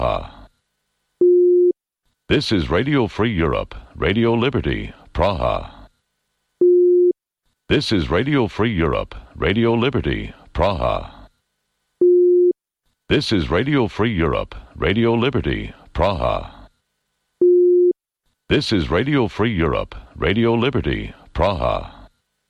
Praha. This is Radio Free Europe, Radio Liberty, Praha. This is Radio Free Europe, Radio Liberty, Praha. This is Radio Free Europe, Radio Liberty, Praha. This is Radio Free Europe, Radio Liberty, Praha.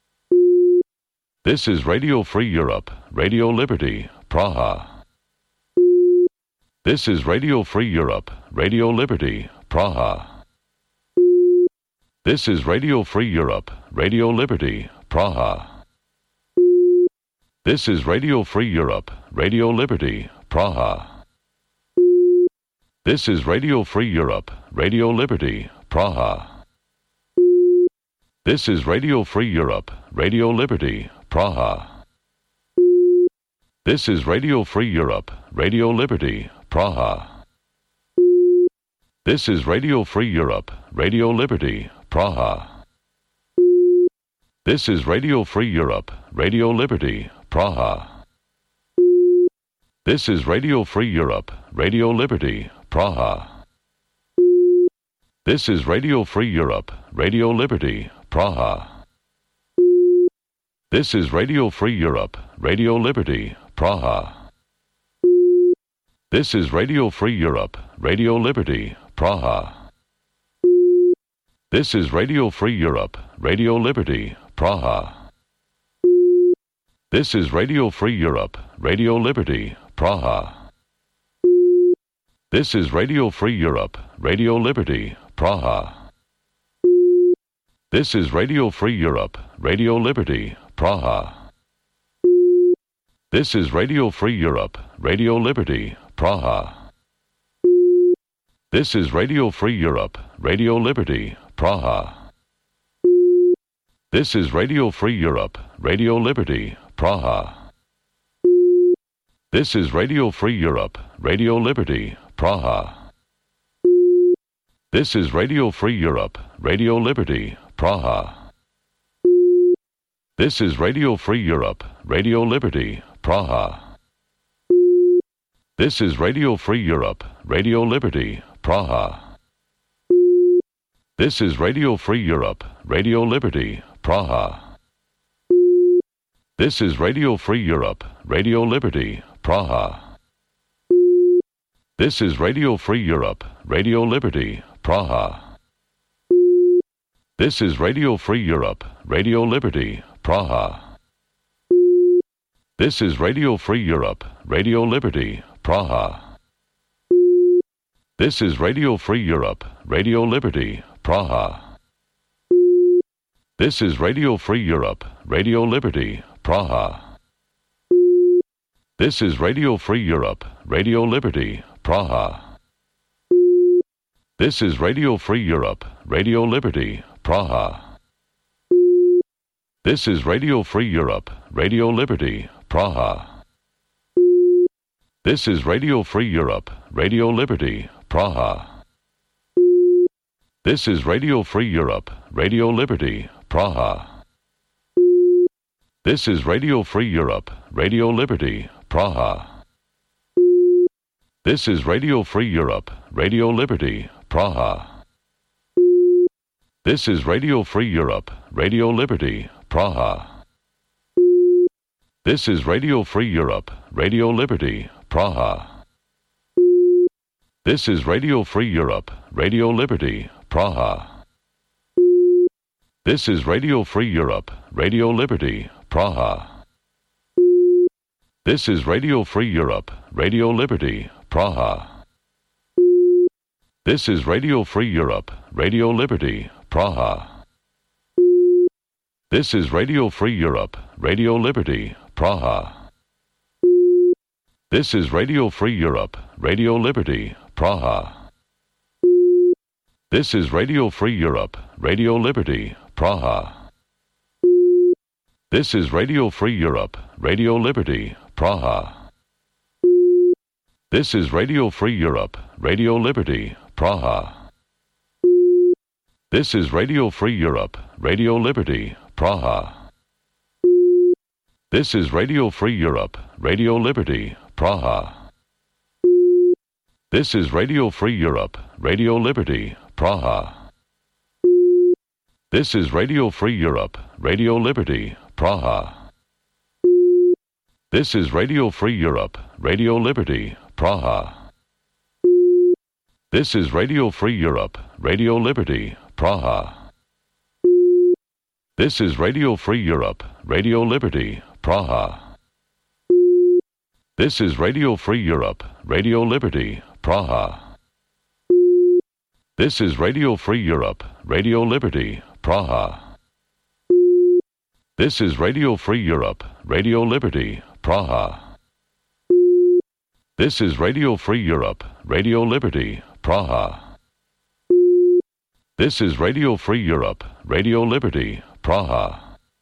This is Radio Free Europe, Radio Liberty, Praha. This is Radio Free Europe, Radio Liberty, Praha. This is Radio Free Europe, Radio Liberty, Praha. This is Radio Free Europe, Radio Liberty, Praha. This is Radio Free Europe, Radio Liberty, Praha. This is Radio Free Europe, Radio Liberty, Praha. This is Radio Free Europe, Radio Liberty, Praha. This is Radio Free Europe, Radio Liberty, Praha. This is Radio Free Europe, Radio Liberty, Praha. This is Radio Free Europe, Radio Liberty, Praha. This is Radio Free Europe, Radio Liberty, Praha. This is Radio Free Europe, Radio Liberty, Praha. This is Radio Free Europe, Radio Liberty, Praha. This is Radio Free Europe, Radio Liberty, Praha. This is Radio Free Europe, Radio Liberty, Praha. This is Radio Free Europe, Radio Liberty, Praha. This is Radio Free Europe, Radio Liberty, Praha. This is Radio Free Europe, Radio Liberty, Praha. This is Radio Free Europe, Radio Liberty, Praha. This is Radio Free Europe, Radio Liberty, Praha. This is Radio Free Europe, Radio Liberty, Praha. This is Radio Free Europe, Radio Liberty, Praha. This is Radio Free Europe, Radio Liberty, Praha. This is Radio Free Europe, Radio Liberty, Praha. This is Radio Free Europe, Radio Liberty, Praha. This is Radio Free Europe, Radio Liberty, Praha. This is Radio Free Europe, Radio Liberty, Praha. This is Radio Free Europe, Radio Liberty, Praha. This is Radio Free Europe, Radio Liberty, Praha. This is Radio Free Europe, Radio Liberty, Praha. This is Radio Free Europe, Radio Liberty, Praha. This is Radio Free Europe, Radio Liberty, Praha. This is Radio Free Europe, Radio Liberty, Praha. This is Radio Free Europe, Radio Liberty, Praha. This is Radio Free Europe, Radio Liberty, Praha. This is Radio Free Europe, Radio Liberty, Praha. This is Radio Free Europe, Radio Liberty, Praha. This is Radio Free Europe, Radio Liberty, Praha. This is Radio Free Europe, Radio Liberty, Praha. This is Radio Free Europe, Radio Liberty, Praha. This is Radio Free Europe, Radio Liberty, Praha. This is Radio Free Europe, Radio Liberty, Praha. This is Radio Free Europe, Radio Liberty, Praha. This is Radio Free Europe, Radio Liberty, Praha. This is Radio Free Europe, Radio Liberty, Praha. This is Radio Free Europe, Radio Liberty, Praha. This is Radio Free Europe, Radio Liberty, Praha. This is Radio Free Europe, Radio Liberty, Praha. This is Radio Free Europe, Radio Liberty, Praha. This is Radio Free Europe, Radio Liberty, Praha. This is Radio Free Europe, Radio Liberty, Praha. This is Radio Free Europe, Radio Liberty, Praha. This is Radio Free Europe, Radio Liberty, Praha. This is Radio Free Europe, Radio Liberty, Praha. This is Radio Free Europe, Radio Liberty, Praha. This is Radio Free Europe, Radio Liberty, Praha. This is Radio Free Europe, Radio Liberty, Praha. This is Radio Free Europe, Radio Liberty, Praha. This is Radio Free Europe, Radio Liberty, Praha. This is Radio Free Europe, Radio Liberty, Praha. This is Radio Free Europe, Radio Liberty, Praha.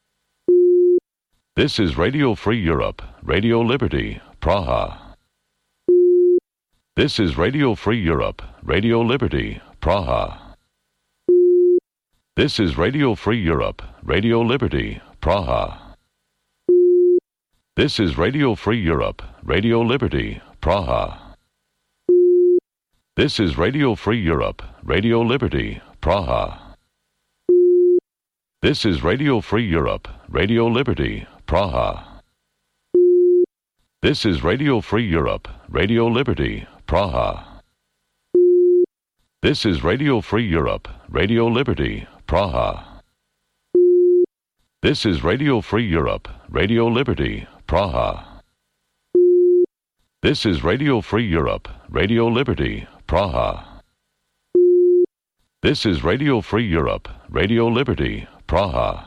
This is Radio Free Europe, Radio Liberty, Praha. This is Radio Free Europe, Radio Liberty, Praha. This is Radio Free Europe, Radio Liberty, Praha. This is Radio Free Europe, Radio Liberty, Praha. This is Radio Free Europe, Radio Liberty, Praha. This is Radio Free Europe, Radio Liberty, Praha. This is Radio Free Europe, Radio Liberty, Praha. This is Radio Free Europe, Radio Liberty, Praha. This is Radio Free Europe, Radio Liberty, Praha. This is Radio Free Europe, Radio Liberty, Praha. This is Radio Free Europe, Radio Liberty, Praha.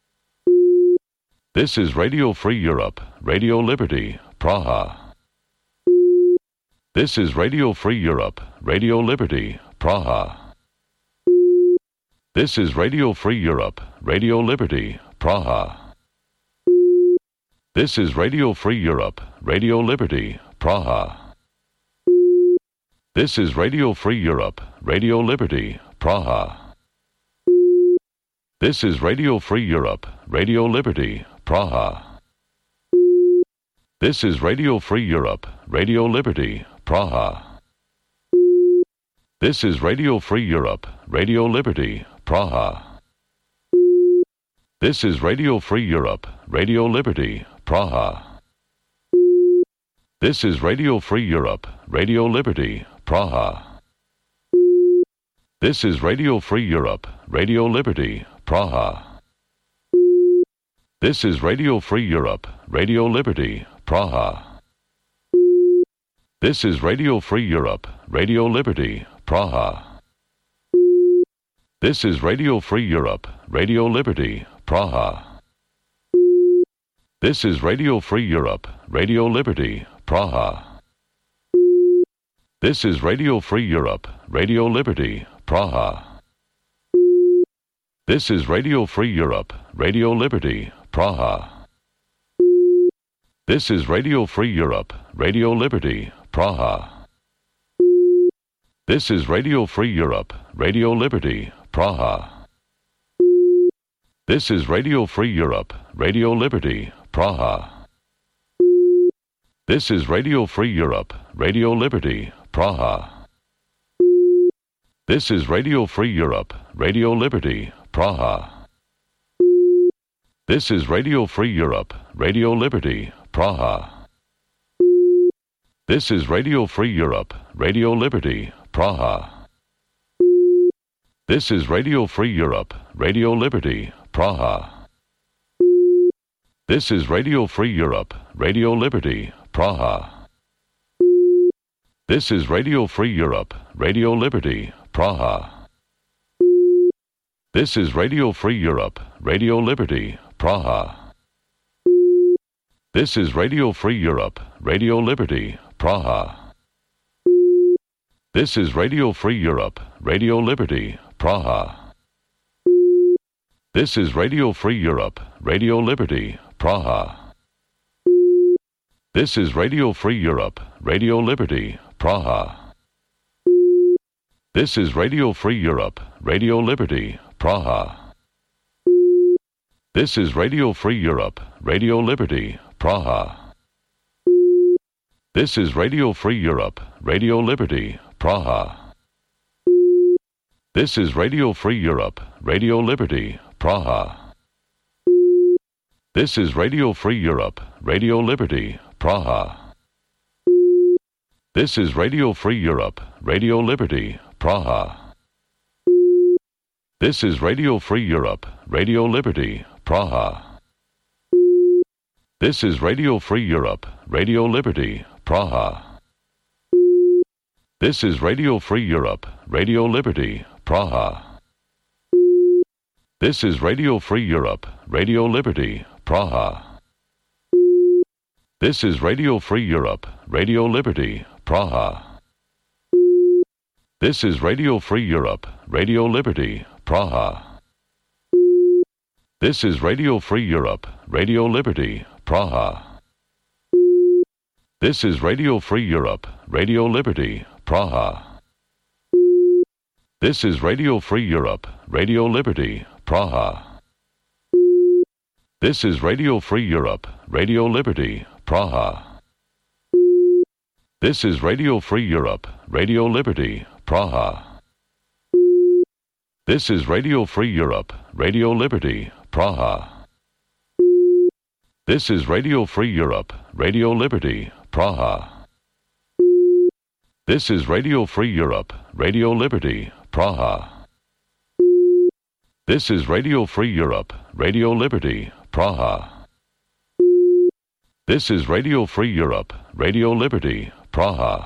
This is Radio Free Europe, Radio Liberty, Praha. This is Radio Free Europe, Radio Liberty, Praha. This is Radio Free Europe, Radio Liberty, Praha. This is Radio Free Europe, Radio Liberty, Praha. This is Radio Free Europe, Radio Liberty, Praha. This is Radio Free Europe, Radio Liberty, Praha. This is Radio Free Europe, Radio Liberty, Praha. This is Radio Free Europe, Radio Liberty, Praha. This is Radio Free Europe, Radio Liberty, Praha. This is Radio Free Europe, Radio Liberty, Praha. This is Radio Free Europe, Radio Liberty, Praha. This is Radio Free Europe, Radio Liberty, Praha. This is Radio Free Europe, Radio Liberty, Praha. This is Radio Free Europe, Radio Liberty, Praha. This is Radio Free Europe, Radio Liberty, Praha. This is Radio Free Europe, Radio Liberty, Praha. This is Radio Free Europe, Radio Liberty, Praha. This is Radio Free Europe, Radio Liberty, Praha. This is Radio Free Europe, Radio Liberty, Praha. This is Radio Free Europe, Radio Liberty, Praha. This is Radio Free Europe, Radio Liberty, Praha. This is Radio Free Europe, Radio Liberty, Praha. This is Radio Free Europe, Radio Liberty, Praha. This is Radio Free Europe, Radio Liberty, Praha. This is Radio Free Europe, Radio Liberty, Praha. This is Radio Free Europe, Radio Liberty, Praha. This is Radio Free Europe, Radio Liberty, Praha. This is Radio Free Europe, Radio Liberty, Praha. This is Radio Free Europe, Radio Liberty, Praha. This is Radio Free Europe, Radio Liberty, Praha. This is Radio Free Europe, Radio Liberty, Praha. This is Radio Free Europe, Radio Liberty, Praha. This is Radio Free Europe, Radio Liberty, Praha. This is Radio Free Europe, Radio Liberty, Praha. This is Radio Free Europe, Radio Liberty, Praha. This is Radio Free Europe, Radio Liberty, Praha. This is Radio Free Europe, Radio Liberty, Praha. This is Radio Free Europe, Radio Liberty, Praha. This is Radio Free Europe, Radio Liberty, Praha. This is Radio Free Europe, Radio Liberty, Praha. This is Radio Free Europe, Radio Liberty, Praha. This is Radio Free Europe, Radio Liberty, Praha. This is Radio Free Europe, Radio Liberty, Praha. This is Radio Free Europe, Radio Liberty, Praha. This is Radio Free Europe, Radio Liberty, Praha. This is Radio Free Europe, Radio Liberty, Praha. This is Radio Free Europe, Radio Liberty, Praha. This is Radio Free Europe, Radio Liberty, Praha. This is Radio Free Europe, Radio Liberty, Praha. This is Radio Free Europe, Radio Liberty, Praha. This is Radio Free Europe, Radio Liberty, Praha. This is Radio Free Europe, Radio Liberty, Praha. This is Radio Free Europe, Radio Liberty, Praha. This is Radio Free Europe, Radio Liberty, Praha.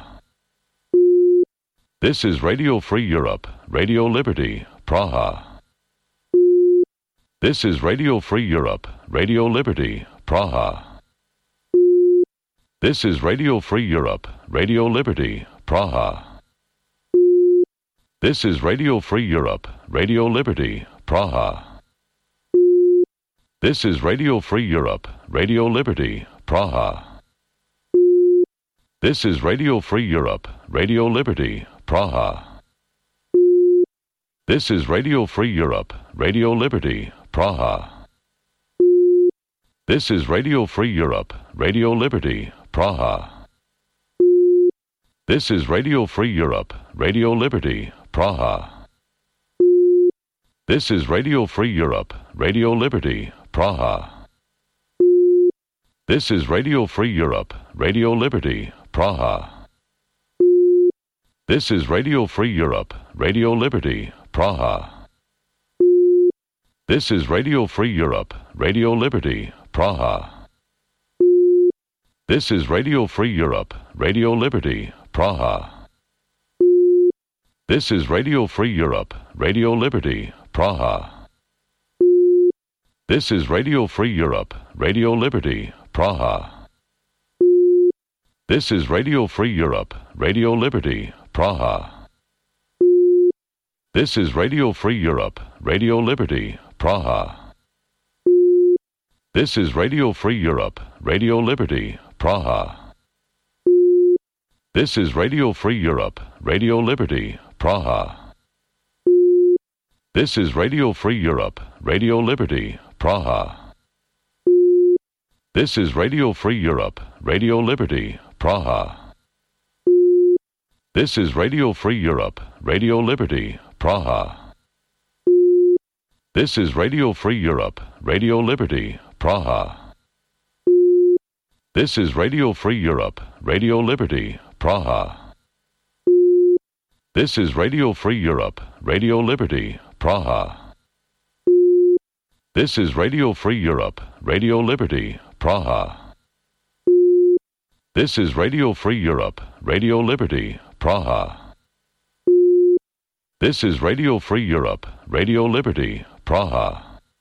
This is Radio Free Europe, Radio Liberty, Praha. This is Radio Free Europe, Radio Liberty, Praha. This is Radio Free Europe, Radio Liberty, Praha. This is Radio Free Europe, Radio Liberty, Praha. This is Radio Free Europe, Radio Liberty, Praha. This is Radio Free Europe, Radio Liberty, Praha. This is Radio Free Europe, Radio Liberty, Praha. This is Radio Free Europe, Radio Liberty, Praha. This is Radio Free Europe, Radio Liberty, Praha. This is Radio Free Europe, Radio Liberty, Praha. This is Radio Free Europe, Radio Liberty, Praha. This is Radio Free Europe, Radio Liberty, Praha. This is Radio Free Europe, Radio Liberty, Praha. This is Radio Free Europe, Radio Liberty, Praha. This is Radio Free Europe, Radio Liberty, Praha. This is Radio Free Europe, Radio Liberty, Praha. This is Radio Free Europe, Radio Liberty, Praha. This is Radio Free Europe, Radio Liberty, Praha. This is Radio Free Europe, Radio Liberty, Praha. This is Radio Free Europe, Radio Liberty, Praha. This is Radio Free Europe, Radio Liberty, Praha. This is Radio Free Europe, Radio Liberty, Praha. This is Radio Free Europe, Radio Liberty, Praha. This is Radio Free Europe, Radio Liberty, Praha. This is Radio Free Europe, Radio Liberty, Praha. This is Radio Free Europe, Radio Liberty, Praha. This is Radio Free Europe, Radio Liberty, Praha. This is Radio Free Europe, Radio Liberty, Praha. This is Radio Free Europe, Radio Liberty, Praha.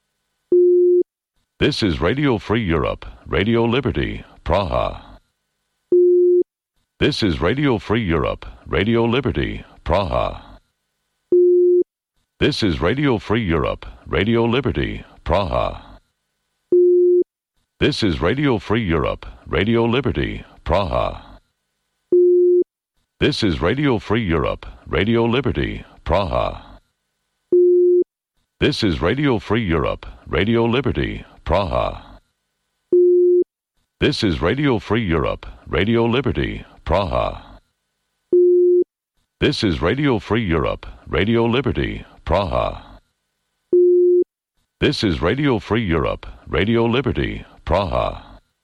This is Radio Free Europe, Radio Liberty, Praha. This is Radio Free Europe, Radio Liberty, Praha. This is Radio Free Europe, Radio Liberty, Praha. This is Radio Free Europe, Radio Liberty, Praha. This is Radio Free Europe, Radio Liberty, Praha. This is Radio Free Europe, Radio Liberty, Praha. This is Radio Free Europe, Radio Liberty, Praha. This is Radio Free Europe, Radio Liberty, Praha. This is Radio Free Europe, Radio Liberty, Praha.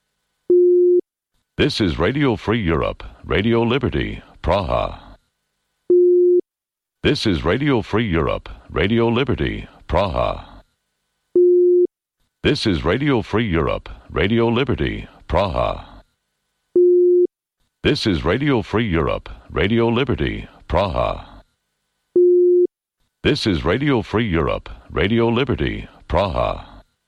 This is Radio Free Europe, Radio Liberty, Praha. This is Radio Free Europe, Radio Liberty, Praha. This is Radio Free Europe, Radio Liberty, Praha. This is Radio Free Europe, Radio Liberty, Praha. This is Radio Free Europe, Radio Liberty, Praha.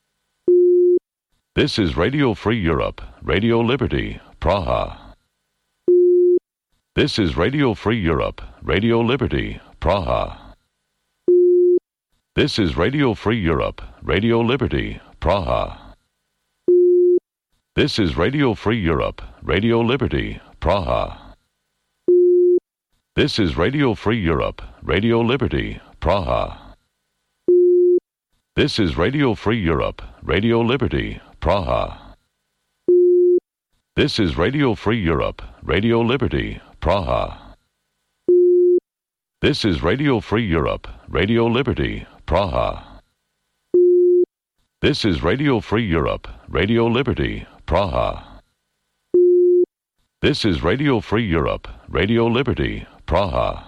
This is Radio Free Europe, Radio Liberty, Praha. This is Radio Free Europe, Radio Liberty, Praha. This is Radio Free Europe, Radio Liberty, Praha. This is Radio Free Europe, Radio Liberty, Praha. This is Radio Free Europe, Radio Liberty, Praha. This is Radio Free Europe, Radio Liberty, Praha. This is Radio Free Europe, Radio Liberty, Praha. This is Radio Free Europe, Radio Liberty, Praha. This is Radio Free Europe, Radio Liberty, Praha. This is Radio Free Europe, Radio Liberty, Praha.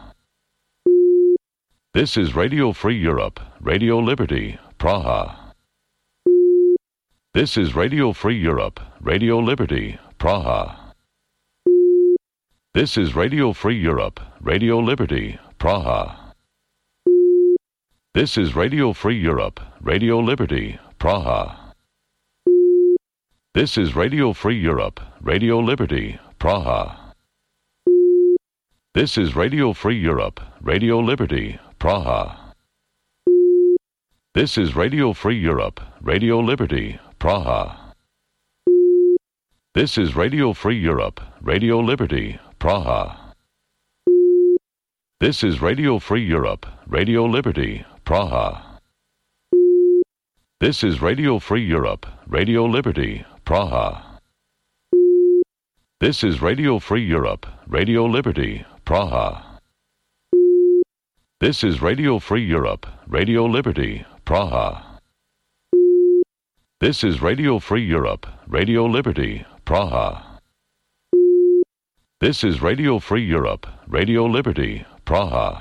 This is Radio Free Europe, Radio Liberty, Praha. This is Radio Free Europe, Radio Liberty, Praha. This is Radio Free Europe, Radio Liberty, Praha. This is Radio Free Europe, Radio Liberty, Praha. This is Radio Free Europe, Radio Liberty, Praha. This is Radio Free Europe, Radio Liberty, Praha. This is Radio Free Europe, Radio Liberty, Praha. This is Radio Free Europe, Radio Liberty, Praha. This is Radio Free Europe, Radio Liberty, Praha. This is Radio Free Europe, Radio Liberty, Praha. This is Radio Free Europe, Radio Liberty, Praha. This is Radio Free Europe, Radio Liberty, Praha. This is Radio Free Europe, Radio Liberty, Praha. This is Radio Free Europe, Radio Liberty, Praha.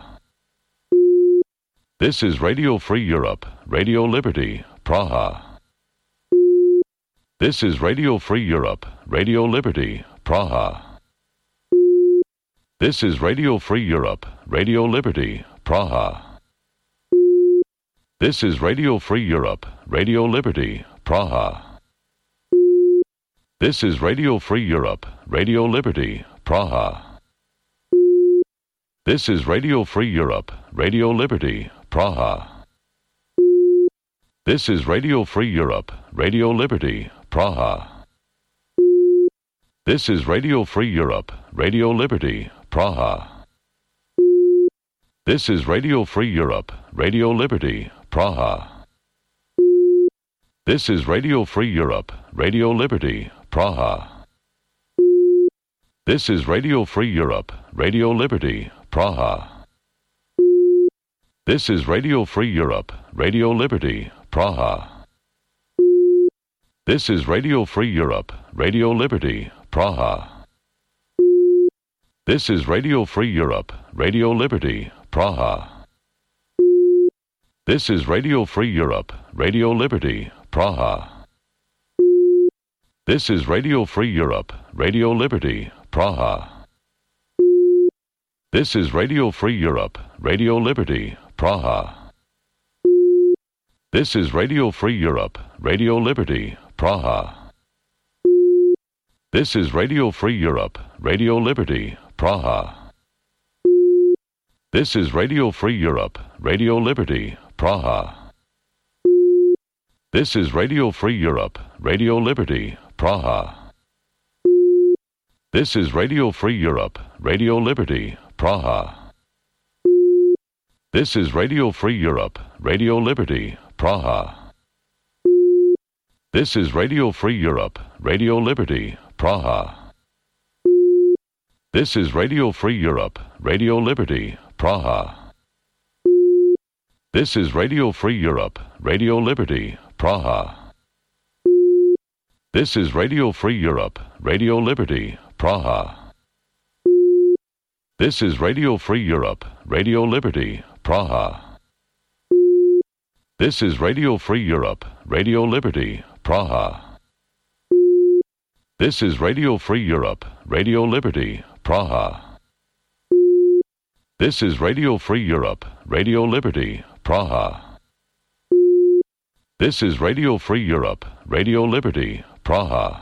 This is Radio Free Europe, Radio Liberty, Praha. This is Radio Free Europe, Radio Liberty, Praha. This is Radio Free Europe, Radio Liberty, Praha. This is Radio Free Europe, Radio Liberty, Praha. This is Radio Free Europe, Radio Liberty, Praha. This is Radio Free Europe, Radio Liberty, Praha. This is Radio Free Europe, Radio Liberty, Praha. This is Radio Free Europe, Radio Liberty, Praha. This is Radio Free Europe, Radio Liberty, Praha. This is Radio Free Europe, Radio Liberty, Praha. This is Radio Free Europe, Radio Liberty, Praha. This is Radio Free Europe, Radio Liberty, Praha. This is Radio Free Europe, Radio Liberty, Praha. This is Radio Free Europe, Radio Liberty, Praha. This is Radio Free Europe, Radio Liberty, Praha. This is Radio Free Europe, Radio Liberty, Praha. This is Radio Free Europe, Radio Liberty, Praha. This is Radio Free Europe, Radio Liberty, Praha. This is Radio Free Europe, Radio Liberty, Praha. This is Radio Free Europe, Radio Liberty, Praha. This is Radio Free Europe, Radio Liberty, Praha. This is Radio Free Europe, Radio Liberty, Praha. This is Radio Free Europe, Radio Liberty, Praha. This is Radio Free Europe, Radio Liberty, Praha. This is Radio Free Europe, Radio Liberty, Praha. This is Radio Free Europe, Radio Liberty, Praha. This is Radio Free Europe, Radio Liberty, Praha. This is Radio Free Europe, Radio Liberty, Praha. This is Radio Free Europe, Radio Liberty, Praha. This is Radio Free Europe, Radio Liberty, Praha. This is Radio Free Europe, Radio Liberty, Praha. This is Radio Free Europe, Radio Liberty, Praha.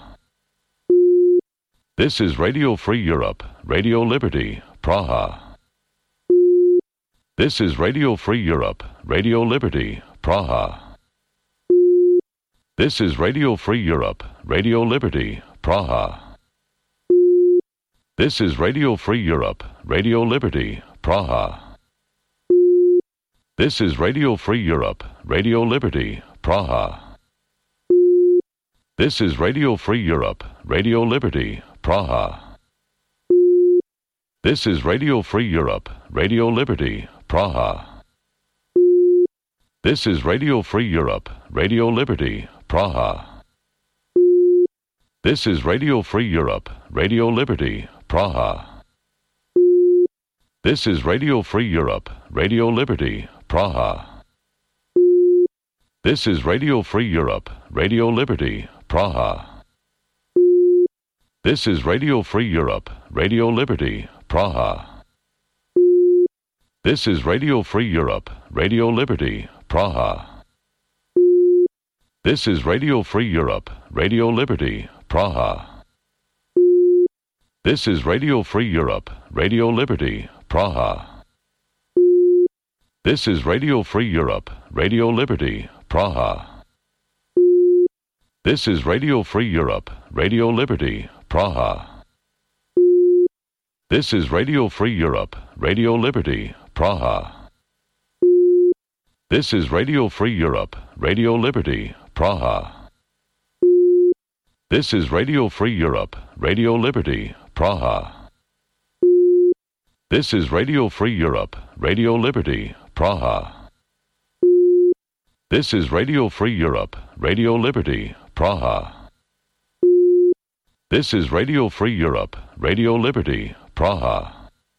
This is Radio Free Europe, Radio Liberty, Praha. This is Radio Free Europe, Radio Liberty, Praha. This is Radio Free Europe, Radio Liberty, Praha. This is Radio Free Europe, Radio Liberty, Praha. This is Radio Free Europe, Radio Liberty, Praha. This is Radio Free Europe, Radio Liberty, Praha. This is Radio Free Europe, Radio Liberty, Praha. This is Radio Free Europe, Radio Liberty, Praha. This is Radio Free Europe, Radio Liberty, Praha. This is Radio Free Europe, Radio Liberty, Praha. This is Radio Free Europe, Radio Liberty, Praha. This is Radio Free Europe, Radio Liberty, Praha. This is Radio Free Europe, Radio Liberty, Praha. This is Radio Free Europe, Radio Liberty, Praha. This is Radio Free Europe, Radio Liberty, Praha. This is Radio Free Europe, Radio Liberty, Praha. This is Radio Free Europe, Radio Liberty, Praha. This is Radio Free Europe, Radio Liberty, Praha. This is Radio Free Europe, Radio Liberty, Praha. This is Radio Free Europe, Radio Liberty, Praha. This is Radio Free Europe, Radio Liberty, Praha. This is Radio Free Europe, Radio Liberty, Praha. This is Radio Free Europe, Radio Liberty, Praha.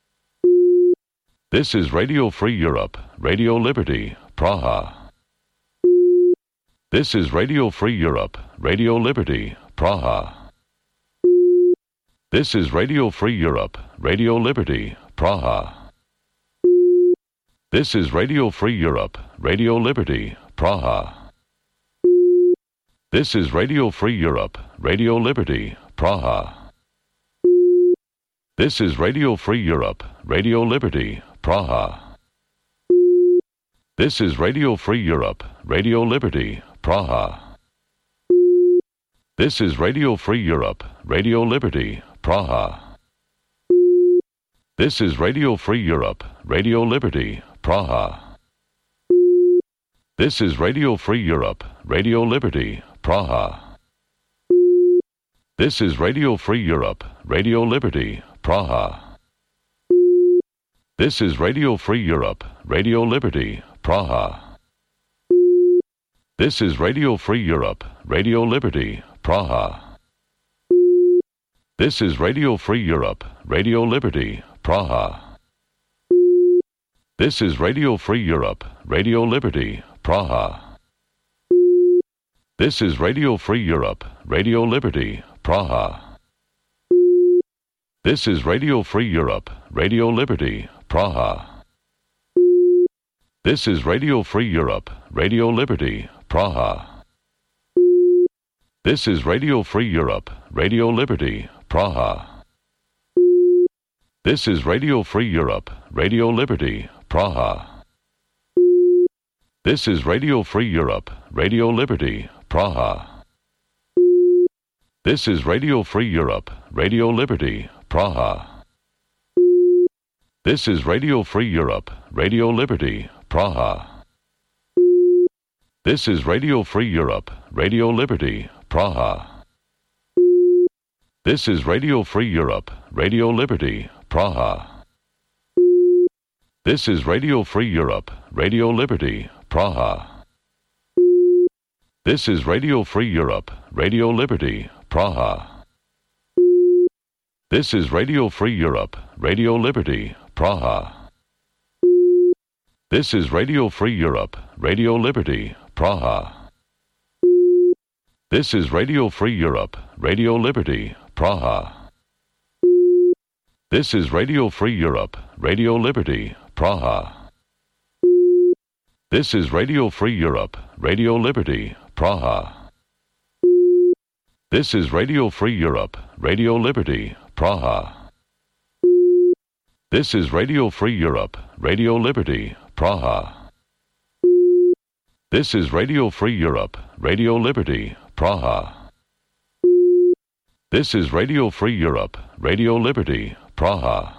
This is Radio Free Europe, Radio Liberty, Praha. This is Radio Free Europe, Radio Liberty, Praha. This is Radio Free Europe, Radio Liberty, Praha. This is Radio Free Europe, Radio Liberty, Praha. This is Radio Free Europe, Radio Liberty, Praha. This is Radio Free Europe, Radio Liberty, Praha. This is Radio Free Europe, Radio Liberty, Praha. This is Radio Free Europe, Radio Liberty, Praha. This is Radio Free Europe, Radio Liberty, Praha. This is Radio Free Europe, Radio Liberty, Praha. This is Radio Free Europe, Radio Liberty, Praha. This is Radio Free Europe, Radio Liberty, Praha. This is Radio Free Europe, Radio Liberty, Praha. This is Radio Free Europe, Radio Liberty, Praha. This is Radio Free Europe, Radio Liberty, Praha. This is Radio Free Europe, Radio Liberty, Praha. This is Radio Free Europe, Radio Liberty, Praha. This is Radio Free Europe, Radio Liberty, Praha. This is Radio Free Europe, Radio Liberty, Praha. This is Radio Free Europe, Radio Liberty, Praha. This is Radio Free Europe, Radio Liberty, Praha. This is Radio Free Europe, Radio Liberty, Praha. This is Radio Free Europe, Radio Liberty, Praha. This is Radio Free Europe, Radio Liberty, Praha. This is Radio Free Europe, Radio Liberty, Praha. This is Radio Free Europe, Radio Liberty, Praha. This is Radio Free Europe, Radio Liberty, Praha. This is Radio Free Europe, Radio Liberty, Praha. This is Radio Free Europe, Radio Liberty, Praha. This is Radio Free Europe, Radio Liberty, Praha. This is Radio Free Europe, Radio Liberty, Praha. This is Radio Free Europe, Radio Liberty, Praha. This is Radio Free Europe, Radio Liberty, Praha. This is Radio Free Europe, Radio Liberty, Praha. This is Radio Free Europe, Radio Liberty, Praha. This is Radio Free Europe, Radio Liberty, Praha.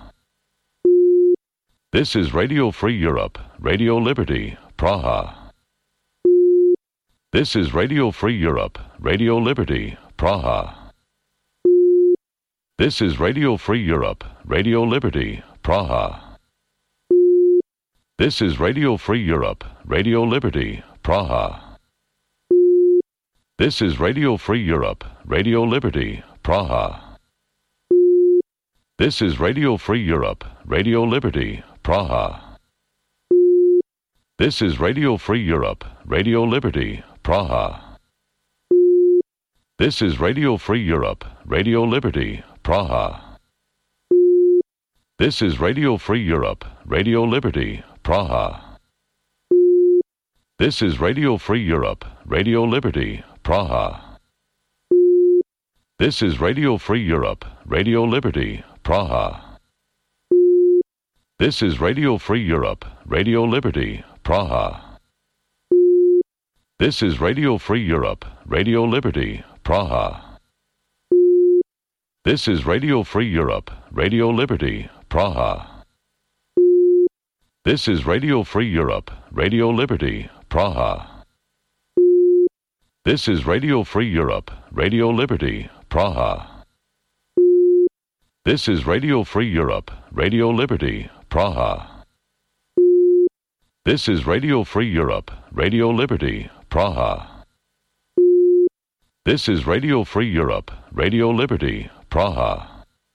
This is Radio Free Europe, Radio Liberty, Praha. This is Radio Free Europe, Radio Liberty, Praha. This is Radio Free Europe, Radio Liberty, Praha. This is Radio Free Europe, Radio Liberty, Praha. This is Radio Free Europe, Radio Liberty, Praha. This is Radio Free Europe, Radio Liberty, Praha. This is Radio Free Europe, Radio Liberty, Praha. This is Radio Free Europe, Radio Liberty, Praha. This is Radio Free Europe, Radio Liberty, Praha. This is Radio Free Europe, Radio Liberty, Praha. This is Radio Free Europe, Radio Liberty, Praha. This is Radio Free Europe, Radio Liberty, Praha. This is Radio Free Europe, Radio Liberty, Praha. This is Radio Free Europe, Radio Liberty, Praha. This is Radio Free Europe, Radio Liberty, Praha. This is Radio Free Europe, Radio Liberty, Praha. This is Radio Free Europe, Radio Liberty, Praha. This is Radio Free Europe, Radio Liberty, Praha. This is Radio Free Europe, Radio Liberty, Praha.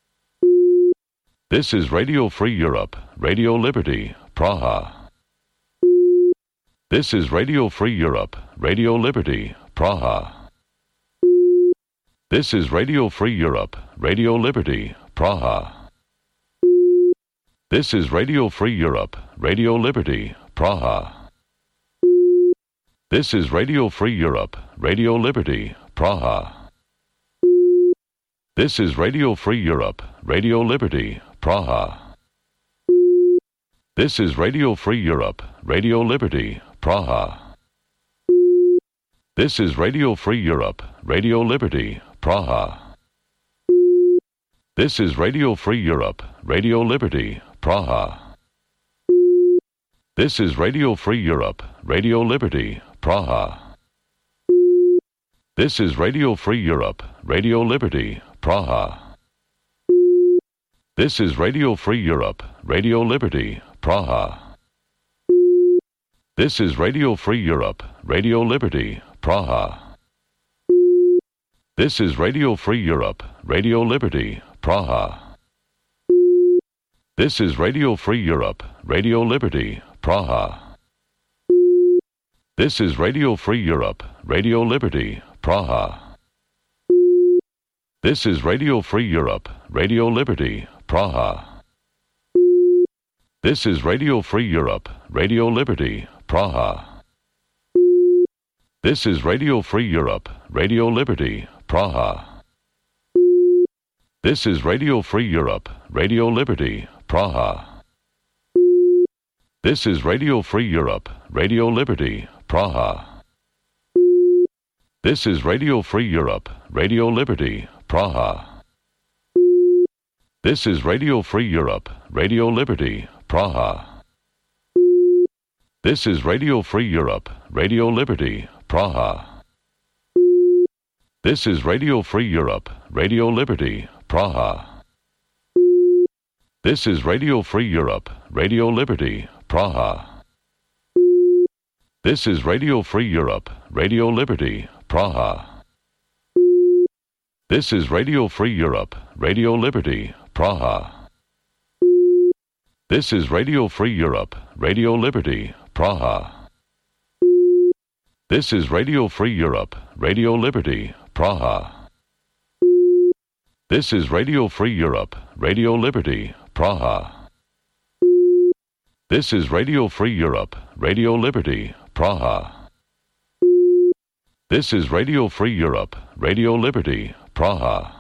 This is Radio Free Europe, Radio Liberty, Praha. This is Radio Free Europe, Radio Liberty, Praha. This is Radio Free Europe, Radio Liberty, Praha. This is Radio Free Europe, Radio Liberty, Praha. This is Radio Free Europe, Radio Liberty, Praha. This is Radio Free Europe, Radio Liberty, Praha. This is Radio Free Europe, Radio Liberty, Praha. This is Radio Free Europe, Radio Liberty, Praha. This is Radio Free Europe, Radio Liberty, Praha. This is Radio Free Europe, Radio Liberty, Praha. This is Radio Free Europe, Radio Liberty, Praha. This is Radio Free Europe, Radio Liberty, Praha. This is Radio Free Europe, Radio Liberty, Praha. This is Radio Free Europe, Radio Liberty, Praha. This is Radio Free Europe, Radio Liberty, Praha. This is Radio Free Europe, Radio Liberty, Praha. This is Radio Free Europe, Radio Liberty, Praha. This is Radio Free Europe, Radio Liberty, Praha. This is Radio Free Europe, Radio Liberty, Praha. This is Radio Free Europe, Radio Liberty, Praha. This is Radio Free Europe, Radio Liberty, Praha. This is Radio Free Europe, Radio Liberty, Praha. This is Radio Free Europe, Radio Liberty, Praha. This is Radio Free Europe, Radio Liberty, Praha. This is Radio Free Europe, Radio Liberty, Praha. This is Radio Free Europe, Radio Liberty, Praha. This is Radio Free Europe, Radio Liberty, Praha. This is Radio Free Europe, Radio Liberty, Praha. This is Radio Free Europe, Radio Liberty, Praha. This is Radio Free Europe, Radio Liberty, Praha. This is Radio Free Europe, Radio Liberty, Praha. This is Radio Free Europe, Radio Liberty, Praha. This is Radio Free Europe, Radio Liberty, Praha.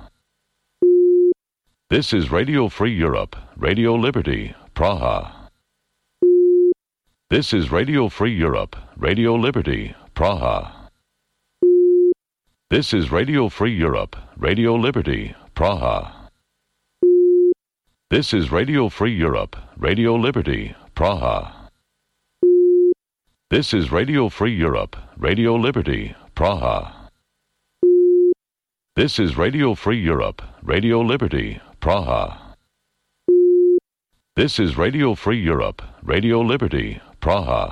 This is Radio Free Europe, Radio Liberty, Praha. This is Radio Free Europe, Radio Liberty, Praha. This is Radio Free Europe, Radio Liberty, Praha. This is Radio Free Europe, Radio Liberty, Praha. This is Radio Free Europe, Radio Liberty, Praha. This is Radio Free Europe, Radio Liberty, Praha. This is Radio Free Europe, Radio Liberty, Praha.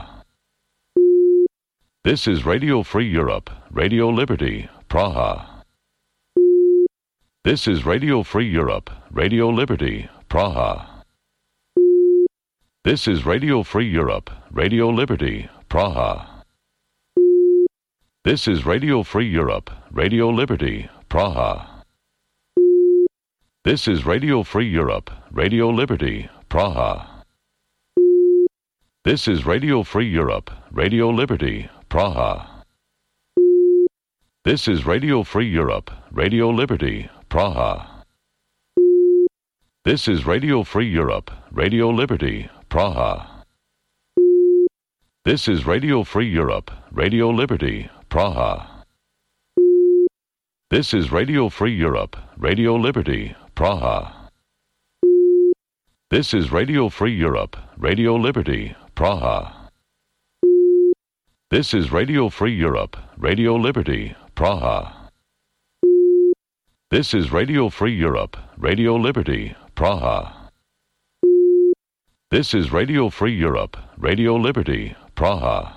This is Radio Free Europe, Radio Liberty, Praha. This is Radio Free Europe, Radio Liberty, Praha. This is Radio Free Europe, Radio Liberty, Praha. This is Radio Free Europe, Radio Liberty, Praha. This is Radio Free Europe, Radio Liberty, Praha. This is Radio Free Europe, Radio Liberty, Praha. This is Radio Free Europe, Radio Liberty, Praha. This is Radio Free Europe, Radio Liberty, Praha. This is Radio Free Europe, Radio Liberty, Praha. This is Radio Free Europe, Radio Liberty, Praha. This is Radio Free Europe, Radio Liberty, Praha. This is Radio Free Europe, Radio Liberty, Praha. This is Radio Free Europe, Radio Liberty, Praha. This is Radio Free Europe, Radio Liberty, Praha.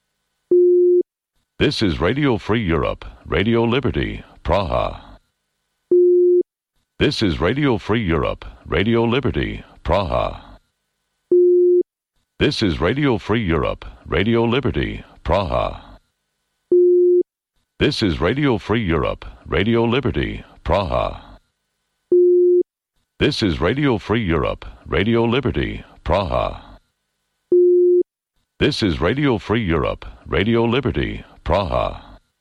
This is Radio Free Europe, Radio Liberty, Praha. This is Radio Free Europe, Radio Liberty, Praha. This is Radio Free Europe, Radio Liberty, Praha. This is Radio Free Europe, Radio Liberty, Praha. This is Radio Free Europe, Radio Liberty, Praha. This is Radio Free Europe, Radio Liberty, Praha.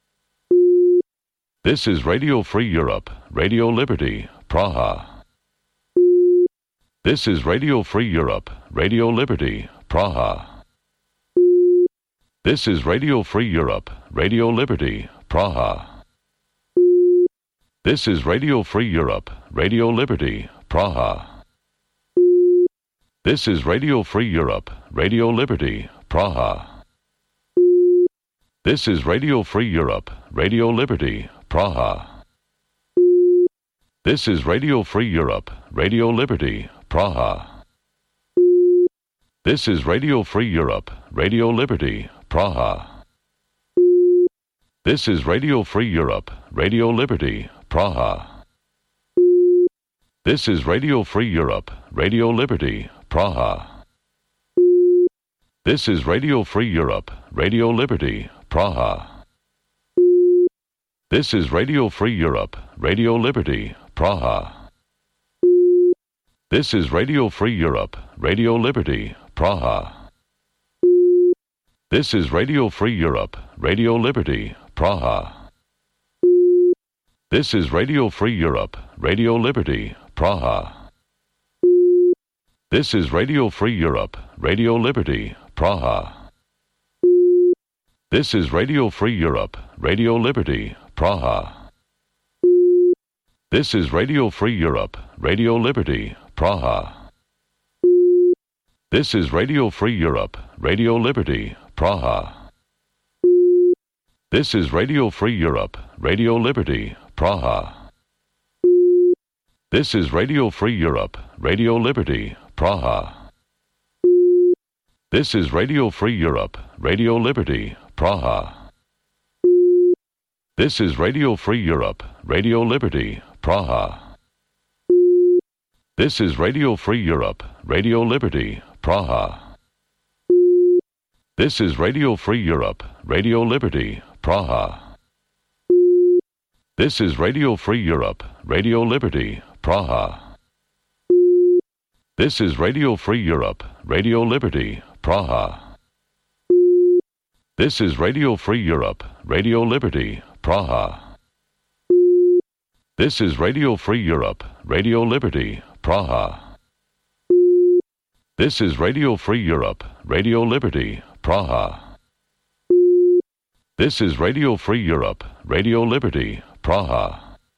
This is Radio Free Europe, Radio Liberty, Praha. This is Radio Free Europe, Radio Liberty, Praha. This is Radio Free Europe, Radio Liberty, Praha. This is Radio Free Europe, Radio Liberty, Praha. This is Radio Free Europe, Radio Liberty, Praha. This is Radio Free Europe, Radio Liberty, Praha. This is Radio Free Europe, Radio Liberty, Praha. This is Radio Free Europe, Radio Liberty, Praha. This is Radio Free Europe, Radio Liberty, Praha. This is Radio Free Europe, Radio Liberty, Praha. This is Radio Free Europe, Radio Liberty, Praha. This is Radio Free Europe, Radio Liberty, Praha. This is Radio Free Europe, Radio Liberty, Praha. This is Radio Free Europe, Radio Liberty, Praha. This is Radio Free Europe, Radio Liberty, Praha. This is Radio Free Europe, Radio Liberty, Praha. This is Radio Free Europe, Radio Liberty, Praha. This is Radio Free Europe, Radio Liberty, Praha. This is Radio Free Europe, Radio Liberty, Praha. This is Radio Free Europe, Radio Liberty, Praha. This is Radio Free Europe, Radio Liberty, Praha. This is Radio Free Europe, Radio Liberty, Praha. This is Radio Free Europe, Radio Liberty, Praha. This is Radio Free Europe, Radio Liberty, Praha. This is Radio Free Europe, Radio Liberty, Praha. This is Radio Free Europe, Radio Liberty, Praha. This is Radio Free Europe, Radio Liberty, Praha. This is Radio Free Europe, Radio Liberty, Praha. This is Radio Free Europe, Radio Liberty, Praha. This is Radio Free Europe, Radio Liberty, Praha. This is Radio Free Europe, Radio Liberty, Praha.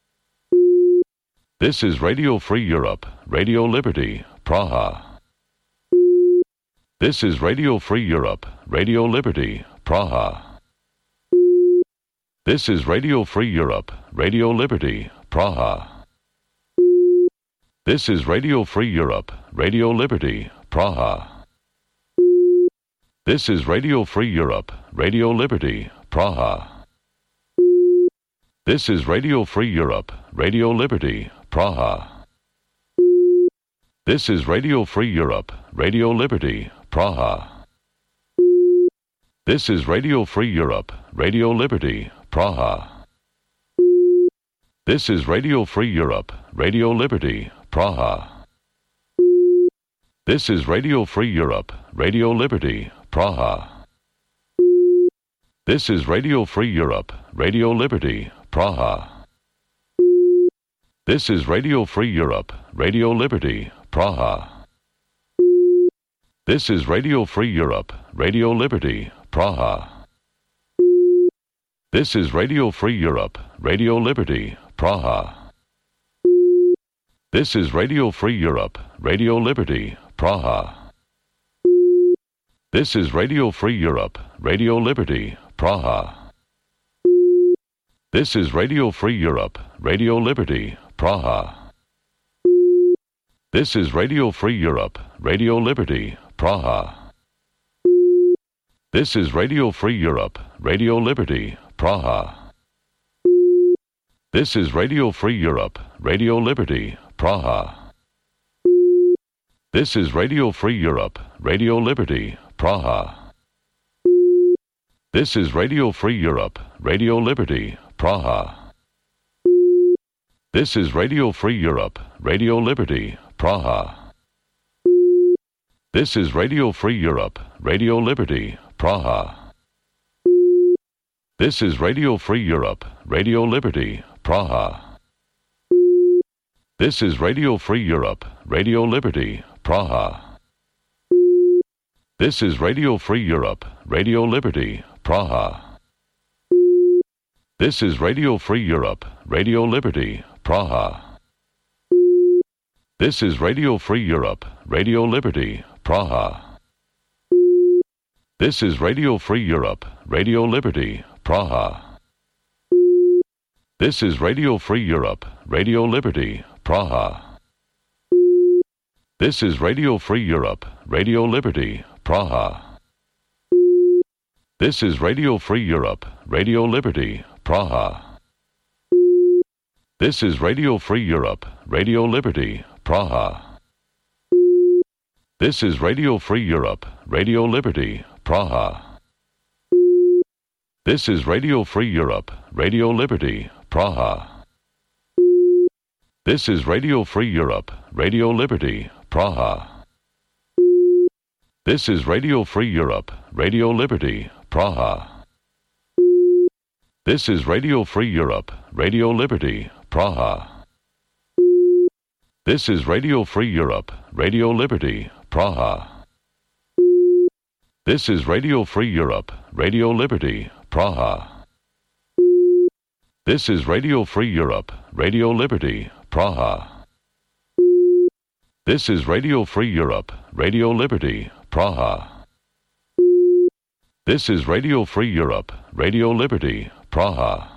This is Radio Free Europe, Radio Liberty, Praha. This is Radio Free Europe, Radio Liberty, Praha. This is Radio Free Europe, Radio Liberty, Praha. This is Radio Free Europe, Radio Liberty, Praha. This is Radio Free Europe, Radio Liberty, Praha. This is Radio Free Europe, Radio Liberty, Praha. This is Radio Free Europe, Radio Liberty, Praha. This is Radio Free Europe, Radio Liberty, Praha. This is Radio Free Europe, Radio Liberty, Praha. This is Radio Free Europe, Radio Liberty, Praha. This is Radio Free Europe, Radio Liberty, Praha. This is Radio Free Europe, Radio Liberty, Praha. This is Radio Free Europe, Radio Liberty, Praha. This is Radio Free Europe, Radio Liberty, Praha. This is Radio Free Europe, Radio Liberty, Praha. This is Radio Free Europe, Radio Liberty, Praha. This is Radio Free Europe, Radio Liberty, Praha. This is Radio Free Europe, Radio Liberty, Praha. This is Radio Free Europe, Radio Liberty, Praha. This is Radio Free Europe, Radio Liberty, Praha. This is Radio Free Europe, Radio Liberty, Praha. This is Radio Free Europe, Radio Liberty, Praha. This is Radio Free Europe, Radio Liberty, Praha. This is Radio Free Europe, Radio Liberty, Praha. This is Radio Free Europe, Radio Liberty, Praha. This is Radio Free Europe, Radio Liberty, Praha. This is Radio Free Europe, Radio Liberty, Praha. This is Radio Free Europe, Radio Liberty, Praha. This is Radio Free Europe, Radio Liberty, Praha. This is Radio Free Europe, Radio Liberty, Praha. This is Radio Free Europe, Radio Liberty, Praha. This is Radio Free Europe, Radio Liberty, Praha. This is Radio Free Europe, Radio Liberty, Praha. This is Radio Free Europe, Radio Liberty, Praha. This is Radio Free Europe, Radio Liberty, Praha. This is Radio Free Europe, Radio Liberty, Praha. This is Radio Free Europe, Radio Liberty, Praha. This is Radio Free Europe, Radio Liberty, Praha. This is Radio Free Europe, Radio Liberty, Praha. This is Radio Free Europe, Radio Liberty, Praha. This is Radio Free Europe, Radio Liberty, Praha. This is Radio Free Europe, Radio Liberty, Praha. This is Radio Free Europe, Radio Liberty, Praha. This is Radio Free Europe, Radio Liberty, Praha.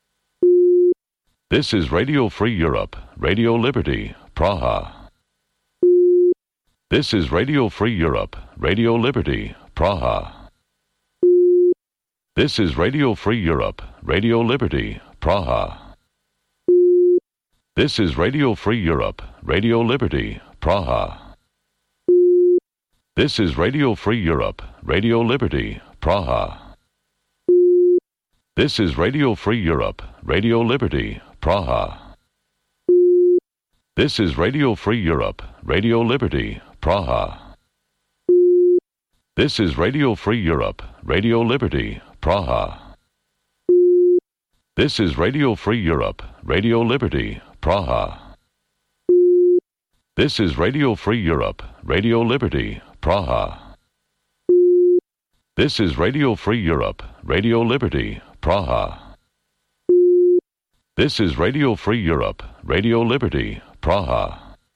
This is Radio Free Europe, Radio Liberty, Praha. This is Radio Free Europe, Radio Liberty, Praha. This is Radio Free Europe, Radio Liberty, Praha. This is Radio Free Europe, Radio Liberty, Praha. This is Radio Free Europe, Radio Liberty, Praha. This is Radio Free Europe, Radio Liberty, Praha. This is Radio Free Europe, Radio Liberty, Praha. This is Radio Free Europe, Radio Liberty, Praha. This is Radio Free Europe, Radio Liberty, Praha. This is Radio Free Europe, Radio Liberty, Praha. This is Radio Free Europe, Radio Liberty, Praha. This is Radio Free Europe, Radio Liberty, Praha.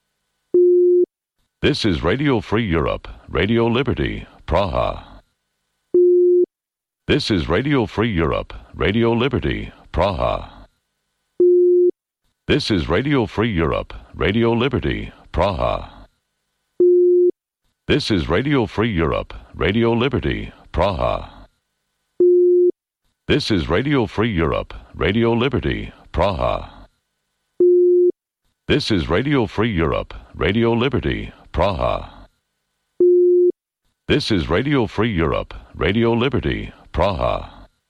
This is Radio Free Europe, Radio Liberty, Praha. This is Radio Free Europe, Radio Liberty, Praha. This is Radio Free Europe, Radio Liberty, Praha. This is Radio Free Europe, Radio Liberty, Praha. This is Radio Free Europe, Radio Liberty, Praha. This is Radio Free Europe, Radio Liberty, Praha. This is Radio Free Europe, Radio Liberty, Praha.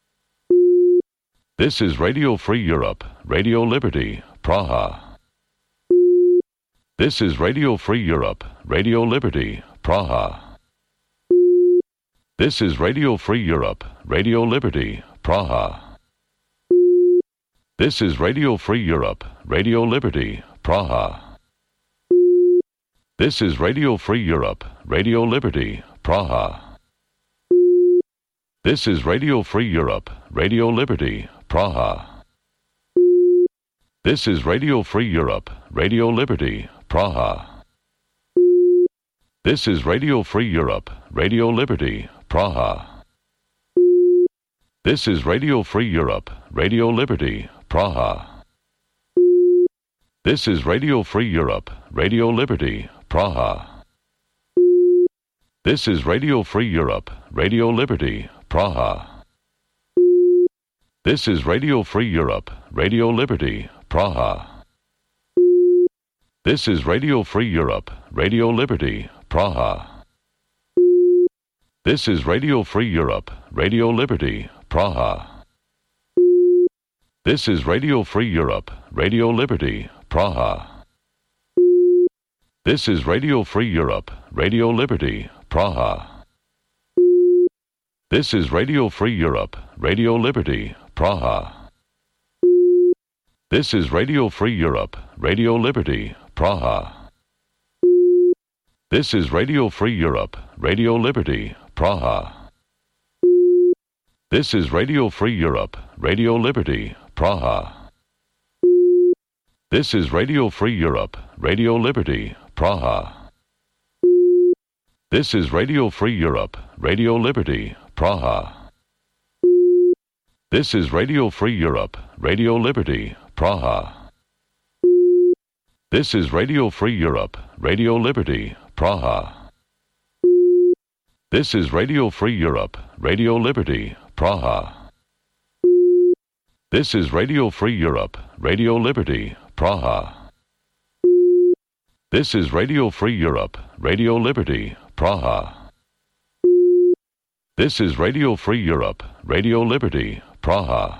This is Radio Free Europe, Radio Liberty, Praha. This is Radio Free Europe, Radio Liberty, Praha. This is Radio Free Europe, Radio Liberty, Praha. This is Radio Free Europe, Radio Liberty, Praha. This is Radio Free Europe, Radio Liberty, Praha. This is Radio Free Europe, Radio Liberty, Praha. This is Radio Free Europe, Radio Liberty, Praha. This is Radio Free Europe, Radio Liberty, Praha. This is Radio Free Europe, Radio Liberty, Praha. This is Radio Free Europe, Radio Liberty, Praha. This is Radio Free Europe, Radio Liberty, Praha. This is Radio Free Europe, Radio Liberty, Praha. This is Radio Free Europe, Radio Liberty, Praha. This is Radio Free Europe, Radio Liberty, Praha. This is Radio Free Europe, Radio Liberty, Praha. This is Radio Free Europe, Radio Liberty, Praha. This is Radio Free Europe, Radio Liberty, Praha. This is Radio Free Europe, Radio Liberty, Praha. This is Radio Free Europe, Radio Liberty, Praha. This is Radio Free Europe, Radio Liberty, Praha. This is Radio Free Europe, Radio Liberty, Praha. This is Radio Free Europe, Radio Liberty, Praha. This is Radio Free Europe, Radio Liberty, Praha. This is Radio Free Europe, Radio Liberty, Praha. This is Radio Free Europe, Radio Liberty, Praha. This is Radio Free Europe, Radio Liberty, Praha. This is Radio Free Europe, Radio Liberty, Praha. This is Radio Free Europe, Radio Liberty, Praha.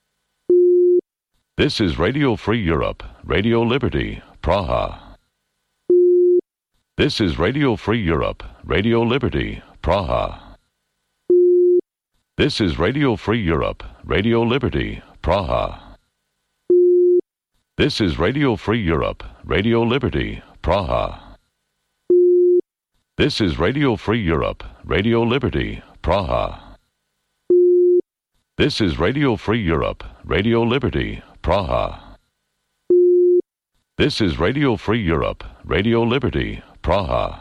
This is Radio Free Europe, Radio Liberty, Praha. This is Radio Free Europe, Radio Liberty, Praha. This is Radio Free Europe, Radio Liberty, Praha. This is Radio Free Europe, Radio Liberty, Praha. This is Radio Free Europe, Radio Liberty, Praha. This is Radio Free Europe, Radio Liberty, Praha. This is Radio Free Europe, Radio Liberty, Praha.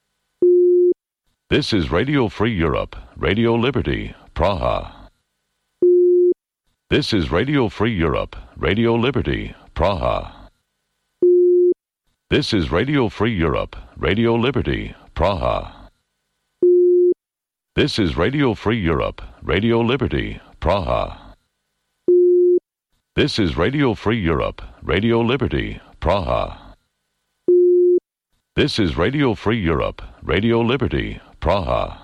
This is Radio Free Europe, Radio Liberty, Praha. This is Radio Free Europe, Radio Liberty, Praha. This is Radio Free Europe, Radio Liberty, Praha. This is Radio Free Europe, Radio Liberty, Praha. This is Radio Free Europe, Radio Liberty, Praha. This is Radio Free Europe, Radio Liberty, Praha.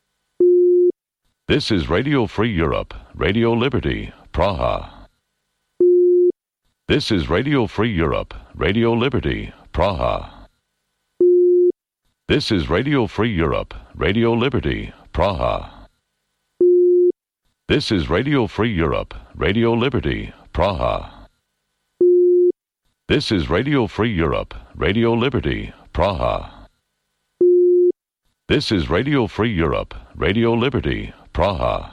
This is Radio Free Europe, Radio Liberty, Praha. This is Radio Free Europe, Radio Liberty, Praha. This is Radio Free Europe, Radio Liberty, Praha. This is Radio Free Europe, Radio Liberty, Praha. This is Radio Free Europe, Radio Liberty, Praha. This is Radio Free Europe, Radio Liberty, Praha.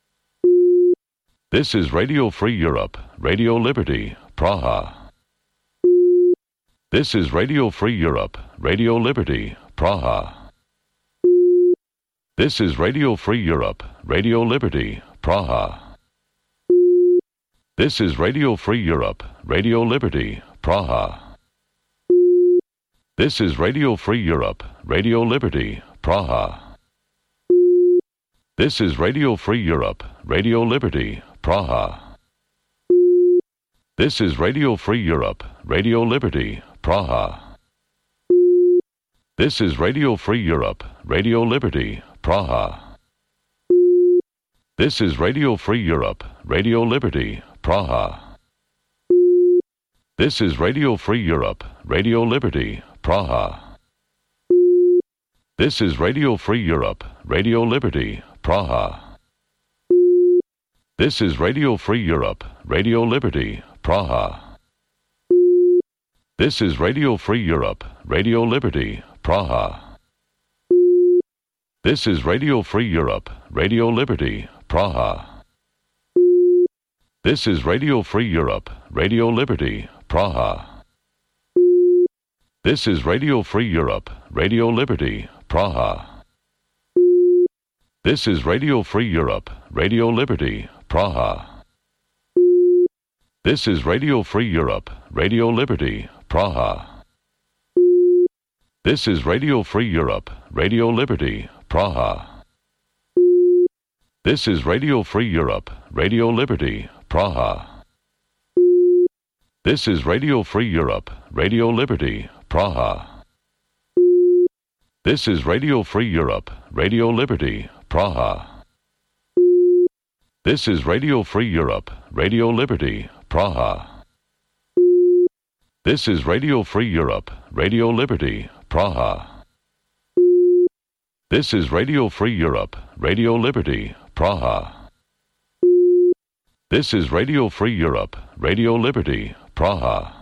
This is Radio Free Europe, Radio Liberty, Praha. This is Radio Free Europe, Radio Liberty, Praha. This is Radio Free Europe, Radio Liberty, Praha. This is Radio Free Europe, Radio Liberty, Praha. This is Radio Free Europe, Radio Liberty, Praha. This is Radio Free Europe, Radio Liberty, Praha. This is Radio Free Europe, Radio Liberty, Praha. This is Radio Free Europe, Radio Liberty, Praha. This is Radio Free Europe, Radio Liberty, Praha. This is Radio Free Europe, Radio Liberty, Praha. This is Radio Free Europe, Radio Liberty, Praha. This is Radio Free Europe, Radio Liberty, Praha. This is Radio Free Europe, Radio Liberty, Praha. This is Radio Free Europe, Radio Liberty, Praha. This is Radio Free Europe, Radio Liberty, Praha. This is Radio Free Europe, Radio Liberty, Praha. This is Radio Free Europe, Radio Liberty, Praha. This is Radio Free Europe, Radio Liberty, Praha. This is Radio Free Europe, Radio Liberty, Praha. This is Radio Free Europe, Radio Liberty, Praha. This is Radio Free Europe, Radio Liberty, Praha. This is Radio Free Europe, Radio Liberty, Praha. This is Radio Free Europe, Radio Liberty, Praha. This is Radio Free Europe, Radio Liberty, Praha. This is Radio Free Europe, Radio Liberty, Praha. This is Radio Free Europe, Radio Liberty, Praha.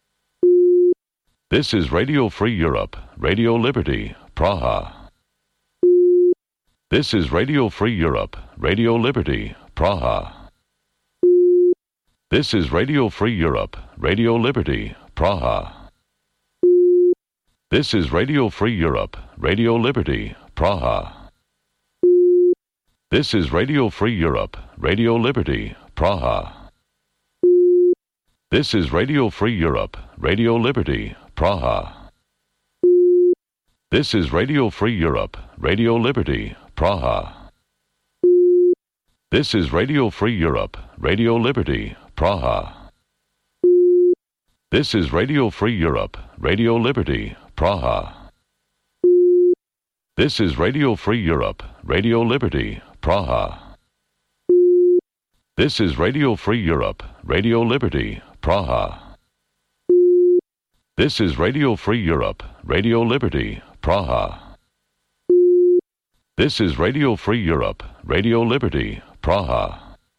This is Radio Free Europe, Radio Liberty, Praha. This is Radio Free Europe, Radio Liberty, Praha. This is Radio Free Europe, Radio Liberty, Praha. This is Radio Free Europe, Radio Liberty, Praha. This is Radio Free Europe, Radio Liberty, Praha. This is Radio Free Europe, Radio Liberty, Praha. This is Radio Free Europe, Radio Liberty, Praha. This is Radio Free Europe, Radio Liberty, Praha. This is Radio Free Europe, Radio Liberty, Praha. This is Radio Free Europe, Radio Liberty, Praha. This is Radio Free Europe, Radio Liberty, Praha. This is Radio Free Europe, Radio Liberty, Praha. This is Radio Free Europe, Radio Liberty, Praha.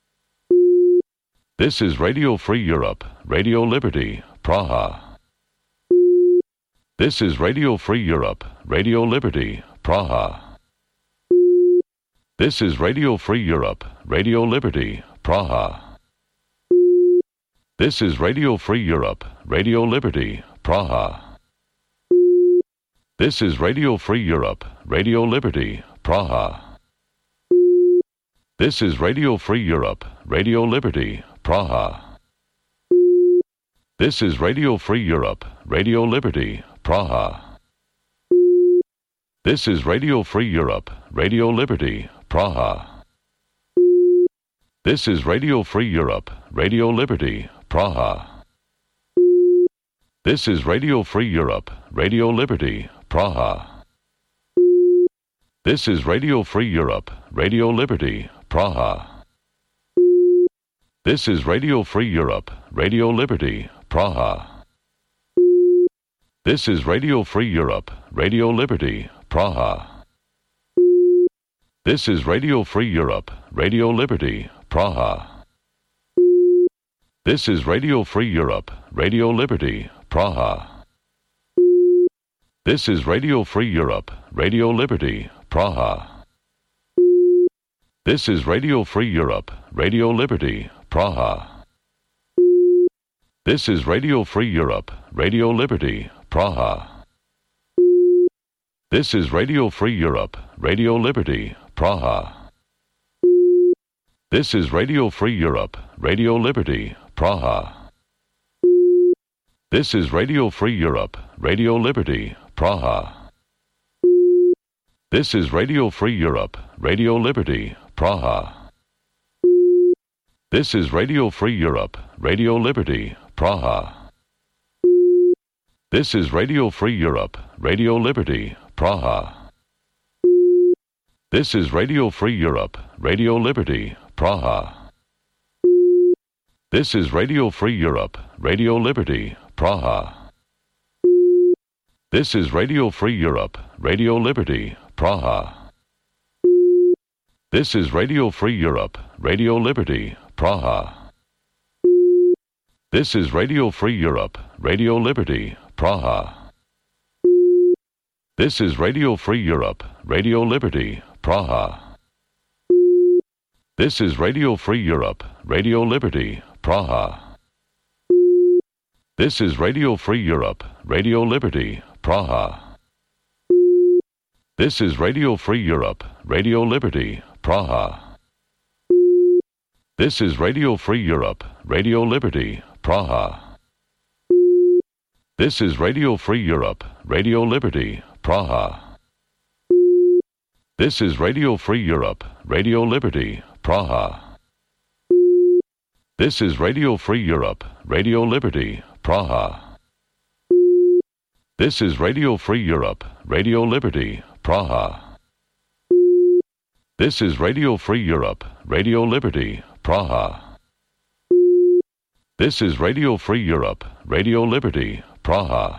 This is Radio Free Europe, Radio Liberty, Praha. This is Radio Free Europe, Radio Liberty, Praha. This is Radio Free Europe, Radio Liberty, Praha. This is Radio Free Europe, Radio Liberty, Praha. This is Radio Free Europe, Radio Liberty, Praha. This is Radio Free Europe, Radio Liberty, Praha. This is Radio Free Europe, Radio Liberty, Praha. This is Radio Free Europe, Radio Liberty, Praha. This is Radio Free Europe, Radio Liberty, Praha. This is Radio Free Europe, Radio Liberty, Praha. This is Radio Free Europe, Radio Liberty, Praha. This is Radio Free Europe, Radio Liberty, Praha. This is Radio Free Europe, Radio Liberty, Praha. This is Radio Free Europe, Radio Liberty, Praha. This is Radio Free Europe, Radio Liberty, Praha. This is Radio Free Europe, Radio Liberty, Praha. This is Radio Free Europe, Radio Liberty, Praha. This is Radio Free Europe, Radio Liberty, Praha. This is Radio Free Europe, Radio Liberty, Praha. This is Radio Free Europe, Radio Liberty, Praha. This is Radio Free Europe, Radio Liberty, Praha. This is Radio Free Europe, Radio Liberty, Praha. This is Radio Free Europe, Radio Liberty, Praha. This is Radio Free Europe, Radio Liberty, Praha. This is Radio Free Europe, Radio Liberty, Praha. This is Radio Free Europe, Radio Liberty, Praha. This is Radio Free Europe, Radio Liberty, Praha. This is Radio Free Europe, Radio Liberty, Praha. This is Radio Free Europe, Radio Liberty, Praha. This is Radio Free Europe, Radio Liberty, Praha. This is Radio Free Europe, Radio Liberty, Praha. This is Radio Free Europe, Radio Liberty, Praha. This is Radio Free Europe, Radio Liberty, Praha. This is Radio Free Europe, Radio Liberty, Praha. This is Radio Free Europe, Radio Liberty, Praha. This is Radio Free Europe, Radio Liberty, Praha. This is Radio Free Europe, Radio Liberty, Praha. This is Radio Free Europe, Radio Liberty, Praha. This is Radio Free Europe, Radio Liberty, Praha. This is Radio Free Europe, Radio Liberty, Praha.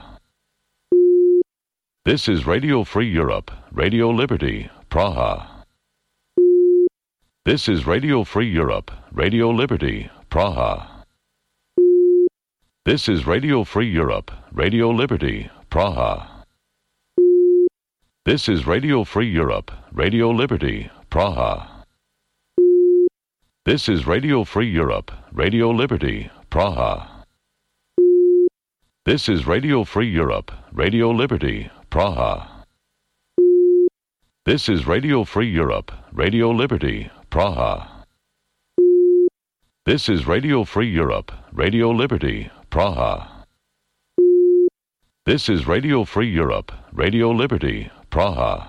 This is Radio Free Europe, Radio Liberty, Praha. This is Radio Free Europe, Radio Liberty, Praha. This is Radio Free Europe, Radio Liberty, Praha. This is Radio Free Europe, Radio Liberty, Praha. This is Radio Free Europe, Radio Liberty, Praha. This is Radio Free Europe, Radio Liberty, Praha. This is Radio Free Europe, Radio Liberty, Praha. This is Radio Free Europe, Radio Liberty, Praha. This is Radio Free Europe, Radio Liberty, Praha.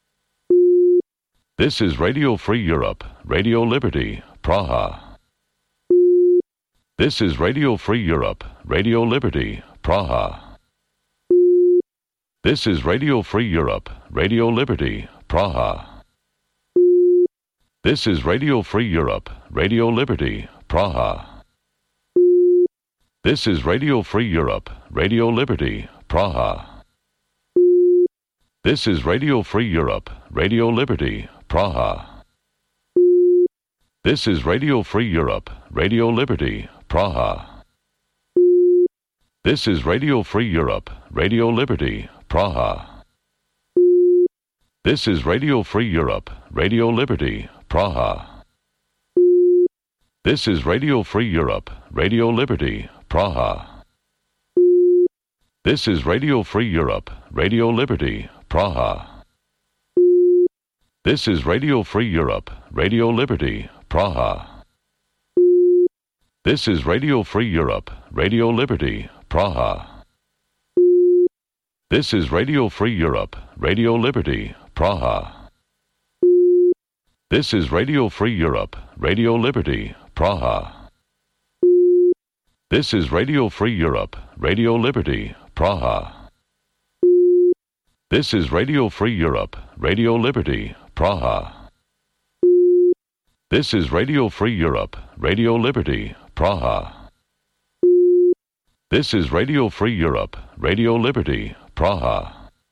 This is Radio Free Europe, Radio Liberty, Praha. This is Radio Free Europe, Radio Liberty, Praha. This is Radio Free Europe, Radio Liberty, Praha. This is Radio Free Europe, Radio Liberty, Praha. This is Radio Free Europe, Radio Liberty, Praha. This is Radio Free Europe, Radio Liberty, Praha. This is Radio Free Europe, Radio Liberty, Praha. This is Radio Free Europe, Radio Liberty, Praha. This is Radio Free Europe, Radio Liberty, Praha. This is Radio Free Europe, Radio Liberty, Praha. This is Radio Free Europe, Radio Liberty, Praha. This is Radio Free Europe, Radio Liberty, Praha. This is Radio Free Europe, Radio Liberty, Praha. This is Radio Free Europe, Radio Liberty, Praha. This is Radio Free Europe, Radio Liberty, Praha. This is Radio Free Europe, Radio Liberty, Praha. This is Radio Free Europe, Radio Liberty, Praha. This is Radio Free Europe, Radio Liberty, Praha. This is Radio Free Europe, Radio Liberty, Praha.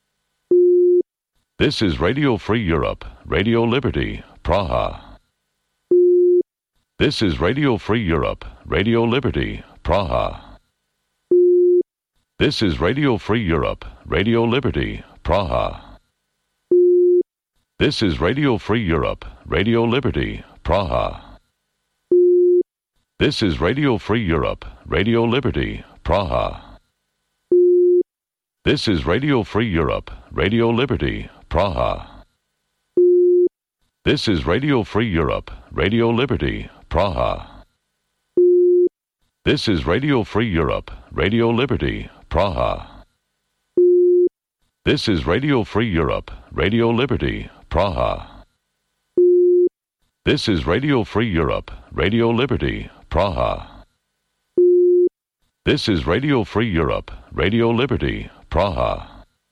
This is Radio Free Europe, Radio Liberty, Praha. This is Radio Free Europe, Radio Liberty, Praha. This is Radio Free Europe, Radio Liberty, Praha. This is Radio Free Europe, Radio Liberty, Praha. This is Radio Free Europe, Radio Liberty, Praha. This is Radio Free Europe, Radio Liberty, Praha. This is Radio Free Europe, Radio Liberty, Praha. This is Radio Free Europe, Radio Liberty, Praha. This is Radio Free Europe, Radio Liberty, Praha. This is Radio Free Europe, Radio Liberty, Praha. This is Radio Free Europe, Radio Liberty, Praha.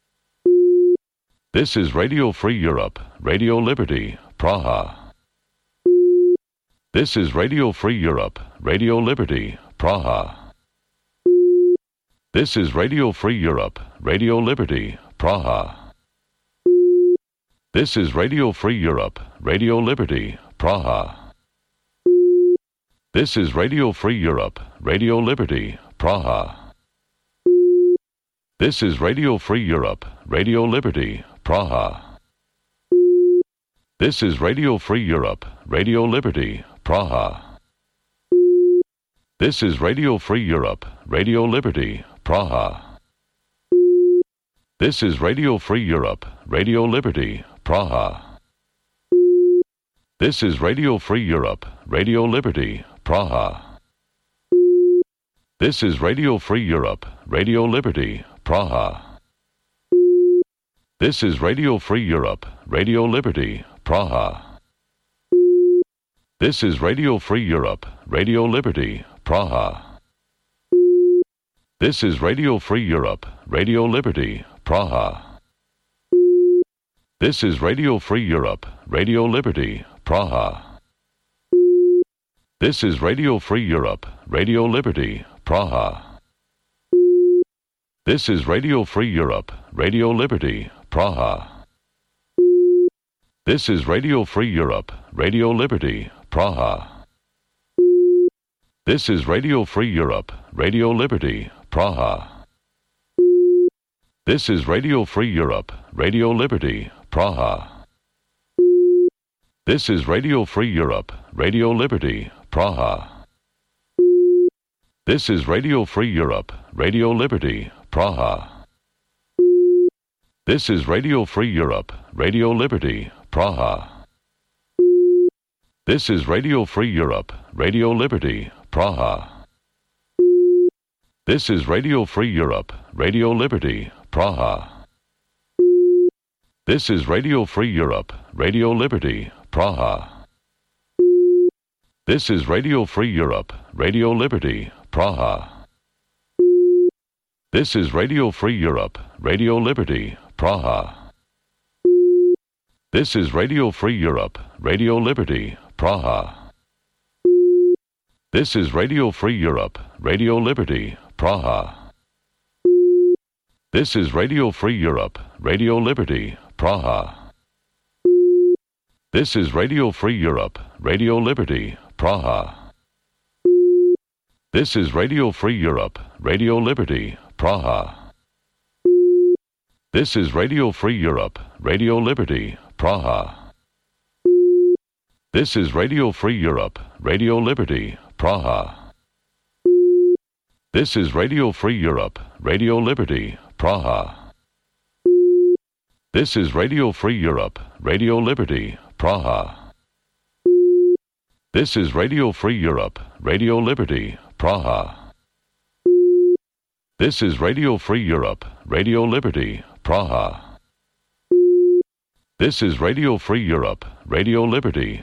This is Radio Free Europe, Radio Liberty, Praha. This is Radio Free Europe, Radio Liberty, Praha. This is Radio Free Europe, Radio Liberty, Praha. This is Radio Free Europe, Radio Liberty, Praha. This is Radio Free Europe, Radio Liberty, Praha. This is Radio Free Europe, Radio Liberty, Praha. This is Radio Free Europe, Radio Liberty, Praha. This is Radio Free Europe, Radio Liberty, Praha. This is Radio Free Europe, Radio Liberty, Praha. This is Radio Free Europe, Radio Liberty, Praha. This is Radio Free Europe, Radio Liberty, Praha. This is Radio Free Europe, Radio Liberty, Praha. This is Radio Free Europe, Radio Liberty, Praha. This is Radio Free Europe, Radio Liberty, Praha. This is Radio Free Europe, Radio Liberty, Praha. This is Radio Free Europe, Radio Liberty, Praha. This is Radio Free Europe, Radio Liberty, Praha. This is Radio Free Europe, Radio Liberty, Praha. This is Radio Free Europe, Radio Liberty, Praha. This is Radio Free Europe, Radio Liberty, Praha. This is Radio Free Europe, Radio Liberty, Praha. This is Radio Free Europe, Radio Liberty, Praha. This is Radio Free Europe, Radio Liberty, Praha. This is Radio Free Europe, Radio Liberty, Praha. This is Radio Free Europe, Radio Liberty, Praha. This is Radio Free Europe, Radio Liberty, Praha. This is Radio Free Europe, Radio Liberty, Praha. This is Radio Free Europe, Radio Liberty, Praha. This is Radio Free Europe, Radio Liberty, Praha. This is Radio Free Europe, Radio Liberty, Praha. This is Radio Free Europe, Radio Liberty, Praha. This is Radio Free Europe, Radio Liberty, Praha. This is Radio Free Europe, Radio Liberty, Praha. This is Radio Free Europe, Radio Liberty, Praha. This is Radio Free Europe, Radio Liberty, Praha. This is Radio Free Europe, Radio Liberty, Praha. This is Radio Free Europe, Radio Liberty, Praha. This is Radio Free Europe, Radio Liberty, Praha. This is Radio Free Europe, Radio Liberty, Praha. This is Radio Free Europe, Radio Liberty,